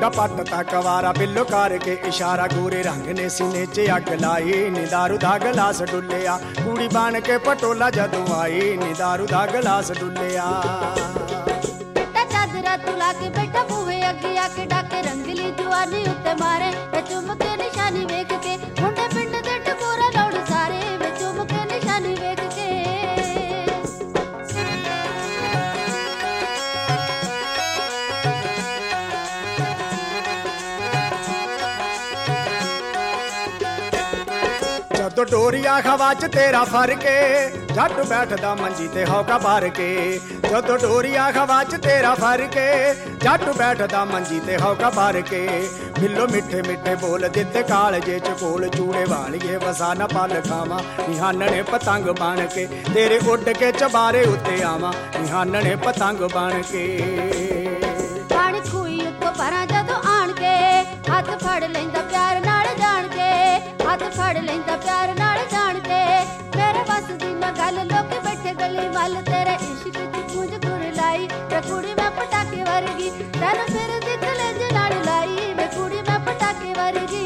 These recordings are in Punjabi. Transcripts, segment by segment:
ਮੁੰਡਾ ਪੱਟਤਾ ਕਵਾਰਾ ਬਿੱਲੋ ਕਰਕੇ ਇਸ਼ਾਰਾ, ਗੋਰੇ ਰੰਗ ਨੇ ਸੀਨੇ 'ਚ ਅੱਗ ਲਾਈ ਨੀ ਦਾਰੂ ਦਾ ਗਲਾਸ ਡੁੱਲਿਆ, ਕੁੜੀ ਬਣ ਕੇ ਪਟੋਲਾ ਜਦੋਂ ਆਈ ਨੀ ਦਾਰੂ ਦਾ ਗਲਾਸ ਡੁੱਲਿਆ। ਬੇਟਾ ਚਾਦਰਾ ਤੂੰ ਲਾ ਕੇ ਬੈਠਾ ਬੂਹੇ ਅੱਗੇ ਆ ਕੇ ਡਾਕੇ, ਰੰਗਲੀ ਜਵਾਨੀ ਉੱਤੇ ਮਾਰੇ ਵੇ ਚੁੰਮ ਕੇ ਨਿਸ਼ਾਨੀ ਵੇਖ ਕੇ, ਮੁੰਡੇ ਪਿੰਡ ਦੇ ਟਕੋਰਾ ਲਾਉਣ ਸਾਰੇ ਵੇ ਚੁੰਮ ਕੇ ਨਿਸ਼ਾਨੀ ਵੇਖ ਕੇ। ਜਦੋਂ ਡੋਰੀਆ ਹਵਾ 'ਚ ਤੇਰਾ ਫਰ ਕੇ, ਜੱਟ ਬੈਠਦਾ ਮੰਜੀ ਤੇ ਹੌਕਾ ਭਰ ਕੇ, ਜਦੋਂ ਡੋਰੀਆ ਹਵਾ 'ਚ ਤੇਰਾ ਫਰ ਕੇ, ਜੱਟ ਬੈਠਦਾ ਮੰਜੀ ਤੇ ਹੌਕਾ ਭਰ ਕੇ। ਬਿੱਲੋ ਮਿੱਠੇ ਮਿੱਠੇ ਬੋਲ ਦਿੱਤੇ ਕਾਲਜੇ 'ਚ ਕੋਲ, ਚੂੜੇ ਵਾਲੀਏ ਵਸਾ ਨਾ ਪਲ ਖਾਵਾਂ, ਨਿਹਾਨਣੇ ਪਤੰਗ ਬਣ ਕੇ ਤੇਰੇ ਉੱਡ ਕੇ ਚਬਾਰੇ ਉੱਤੇ ਆਵਾਂ, ਨਿਹਾਨਣੇ ਪਤੰਗ ਬਣ ਕੇ। ਪਾਣੀ ਖੂਹੀ ਉੱਤੋਂ ਪਰਾਂ ਜਦੋਂ ਆਣ ਕੇ, ਹੱਥ ਫੜ ਲੈਂਦਾ ਪਿਆਰ ਨਾਲ ਜਾਣ ਕੇ, ਹੱਥ ਫੜ ਲੈਂਦਾ ਪਿਆਰ ਨਾਲ ਜਾਣ ਕੇ। ਮੇਰੇ ਵੱਸ ਦੀ ਨਾ ਗੱਲ ਲੋਕ ਬੈਠੇ ਗਲੀ ਵੱਲ, ਤੇਰੇ ਇਸ਼ਕ ਦੀ ਗੂੰਜ ਗੁਰ ਲਾਈ ਵੇ ਕੁੜੀ ਮੈਂ ਪਟਾਕੇ ਵਰਗੀ, ਤੈਨੂੰ ਫਿਰ ਦੀ ਕਲੇਜ ਨਾਲ ਲਾਈ ਵੇ ਕੁੜੀ ਮੈਂ ਪਟਾਕੇ ਵਰਗੀ।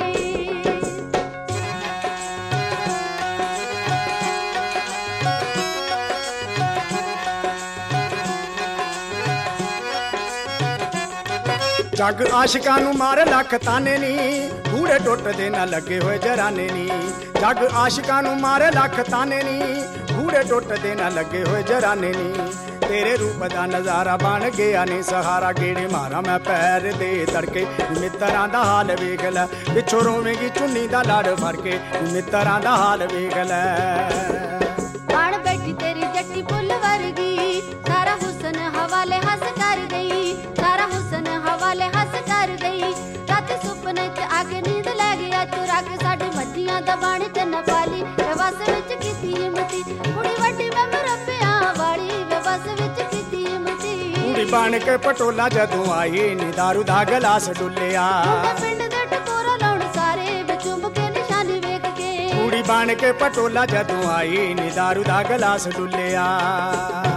ਜੱਗ ਆਸ਼ਿਕਾਂ ਨੂੰ ਮਾਰ ਲੱਖ ਤਾਨੇ ਨੀ, ਕੂੜੇ ਟੁੱਟਦੇ ਨਾ ਲੱਗੇ ਹੋਏ ਜਰਾਨੇ ਨੀ। ਜੱਗ ਆਸ਼ਿਕਾਂ ਨੂੰ ਮਾਰ ਲੱਖ ਤਾਨੇ ਨੀ, ਕੂੜੇ ਟੁੱਟਦੇ ਨਾ ਲੱਗੇ ਹੋਏ ਜਰਾਨੇ ਨੀ। ਤੇਰੇ ਰੂਪ ਦਾ ਨਜ਼ਾਰਾ ਬਣ ਗਿਆ ਨੀ ਸਹਾਰਾ, ਗੇੜੇ ਮਾਰਾਂ ਮੈਂ ਪੈਰ ਦੇ ਤੜਕੇ, ਮਿੱਤਰਾਂ ਦਾ ਹਾਲ ਵੇਖ ਲੈ, ਪਿੱਛੋਂ ਰੋਵੇਂਗੀ ਚੁੰਨੀ ਦਾ ਲੜ ਫੜ ਕੇ, ਮਿੱਤਰਾਂ ਦਾ ਹਾਲ ਵੇਖ ਲੈ। ਬਣ ਬੈਠੀ ਤੇਰੀ ਜੱਟੀ ਫੁੱਲ ਵਰਗੀ, ਸਾਰਾ ਹੁਸਨ ਹਵਾਲੇ ਹੱਸ ਕਰ ਗਈ, ਸਾਰਾ ਹੁਸਨ ਹਵਾਲੇ ਹੱਸ ਕਰ ਗਈ। ਰਾਤ ਸੁਪਨੇ 'ਚ ਆ ਕੇ ਨੀਂਦ ਲੈ ਗਿਆ ਚੁਰਾ ਕੇ, ਸਾਡੇ ਮੱਝੀਆਂ ਦਾ ਬਾਣੀ ਤੇ ਨਾ ਪਾਲੀ ਵੇ ਵਸ ਵਿੱਚ ਕੀਤੀ ਹਿੰਮਤੀ, ਕੁੜੀ ਵੱਡੀ ਮੈਂ ਮੁਰੱਬਿਆਂ ਵਾਲੀ ਵੇ ਵਸ ਵਿੱਚ ਕੀਤੀ ਹਿੰਮਤੀ। ਕੁੜੀ ਬਣ ਕੇ ਪਟੋਲਾ ਜਦੋਂ ਆਈ ਨੀ ਦਾਰੂ ਦਾ ਗਲਾਸ ਡੁੱਲਿਆ, ਮੁੰਡੇ ਪਿੰਡ ਦੇ ਟਕੋਰਾ ਲਾਉਣ ਸਾਰੇ ਵੇ ਚੁੰਮ ਕੇ ਨਿਸ਼ਾਨੀ ਵੇਖ ਕੇ। ਕੁੜੀ ਬਣ ਕੇ ਪਟੋਲਾ ਜਦੋਂ ਆਈ ਨੀ ਦਾਰੂ ਦਾ ਗਲਾਸ ਡੁੱਲਿਆ।